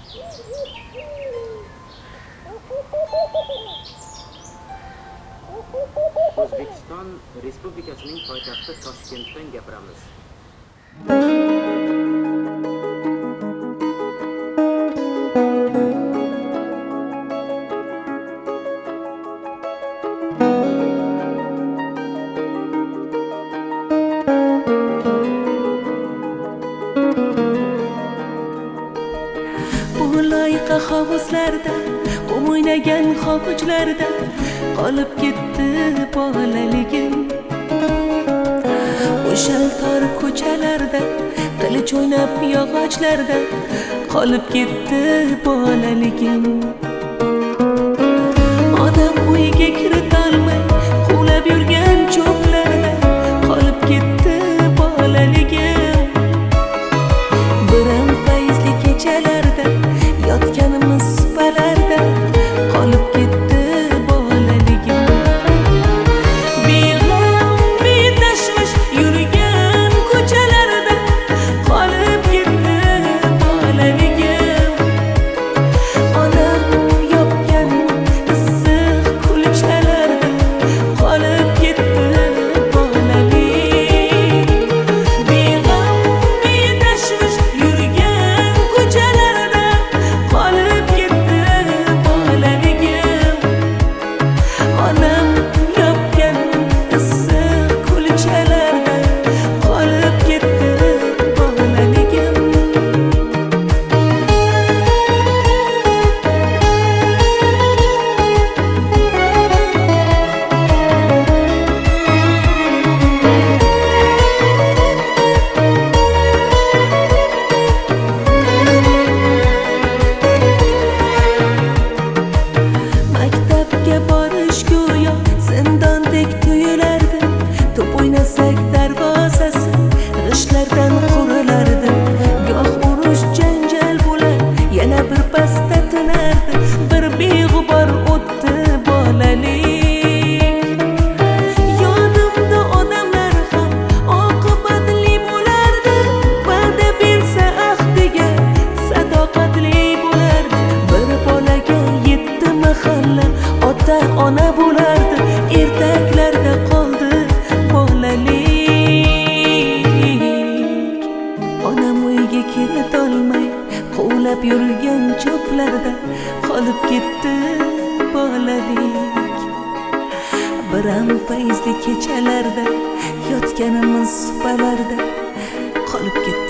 O'zbekiston Respublikasining poytaxti Toshkentdan gapiramiz. Bu loyiqa hovuzlarda, qum o'ynagan hovuchlarda qolib ketdi bolaligim. O'shal tor ko'chalarda, qilich o'ynab yog'ochlarda qolib ketdi bolaligim. Odam uyga kiritolmay quvlab yurgan cho'plarda qolib ketdi bolaligim. Biram fayzli kechalarda, yotganimiz supalarda qolib ketdi bolaligim. Beg'am, betashvish yurgan ko'chalarda qolib ketdi bolaligim. Onam yopgan issiq kulchalarda qolib ketdi bolalik. Beg'am, betashvish yurgan ko'chalarda qolib ketdi bolaligim. Onam yopgan issiq kulchalarda qolib ketdi bolaligim. Maktabga borish go'yo zindondek tuyulardi. Top o'ynasak darvozasi g'ishtlardan qurilardi. Goh urush janjal bo'lar, yana bir pasda tinardi. Bir beg'ubor o'tdi bolalik. Yonimda odamlar ham oqibatli bo'lardi. Va'da bersa ahdiga sadoqatli bo'lardi. Bir bolaga yetti mahalla ota ona bo'lardi. Ertaklarda qoldi bolalik. Onam uyga kiritolmay quvlab yurgan cho'plarda qolib ketdi bolalik. Biram fayzli kechalarda, yotganimiz supalarda qolib ketdi